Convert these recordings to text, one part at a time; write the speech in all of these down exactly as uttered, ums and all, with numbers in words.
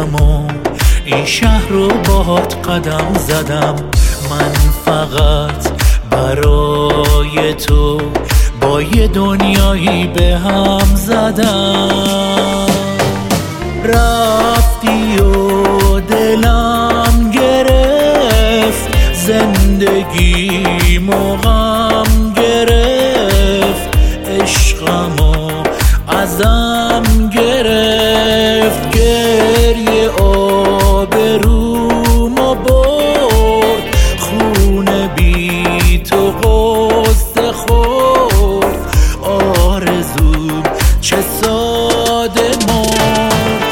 و این شهر رو باهات قدم زدم. من فقط برای تو با یه دنیایی به هم زدم. رفتی و دلم گرفت، زندگی موقم گرفت، عشقمو ازم گرفت. گریه آبرومو برد، خونه بی تو غصه خورد. آرزوم چه ساده مرد.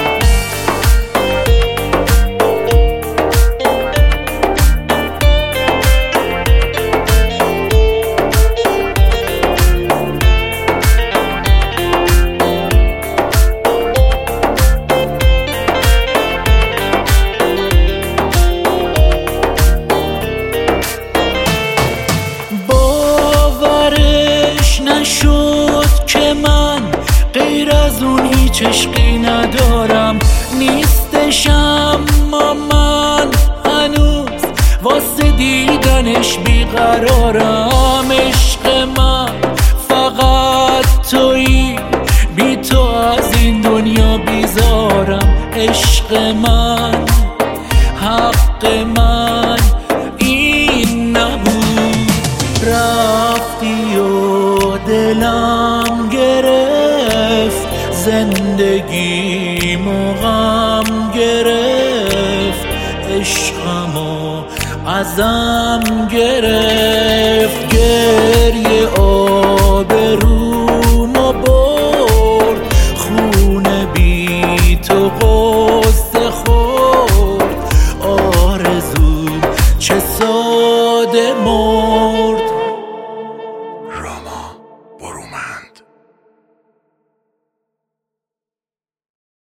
نشد که من غیر از اون هیچ عشقی ندارم. نیستش اما من هنوز واسه دیدنش بیقرارم. عشق من فقط تویی، بی تو از این دنیا بیزارم. عشق من، حق من این نبود. رفتی و دلم گرفت، زندگی موقم گرفت، عشقمو ازم گرفت. گریه آبرومو برد، خونه بی تو